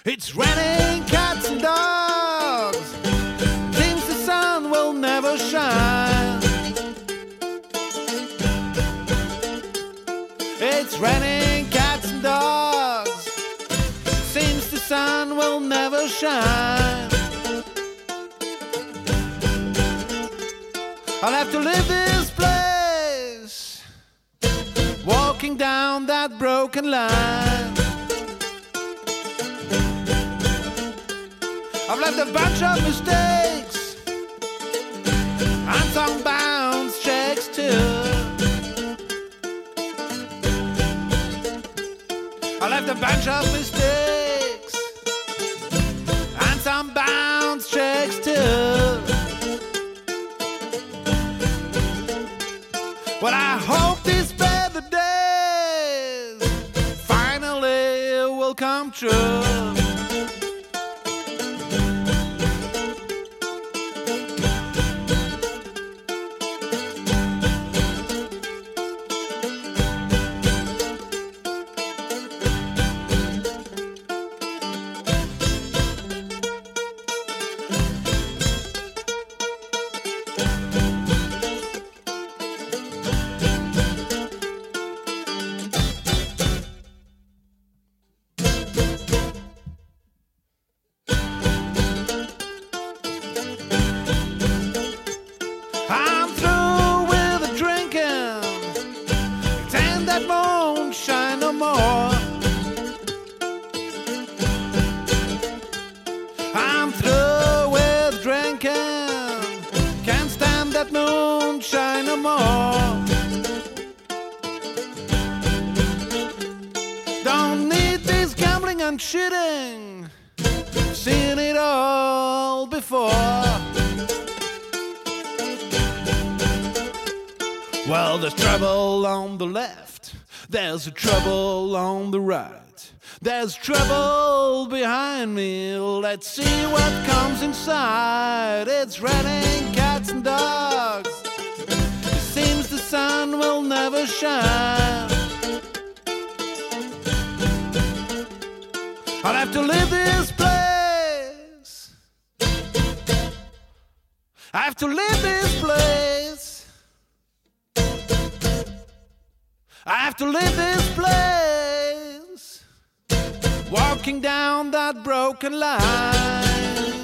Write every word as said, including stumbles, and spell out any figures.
It's raining cats and dogs. Seems the sun will never shine. It's raining cats and dogs. Seems the sun will never shine. I'll have to leave this place, walking down that broken line. I've left a bunch of mistakes and some bounce checks too. I left a bunch of mistakes and some bounce checks too. Well, I hope these better days finally will come true. I'm through with the drinking. It ain't that moonshine no more. I'm through with drinking. Can't stand that moonshine no more. Don't need this gambling and cheating. Seen it all before. Well, there's trouble on the left, there's a trouble on the right, there's trouble behind me. Let's see what comes inside. It's raining cats and dogs. It seems the sun will never shine. I'll have to leave this place. I have to leave this place. I have to leave this place, walking down that broken line.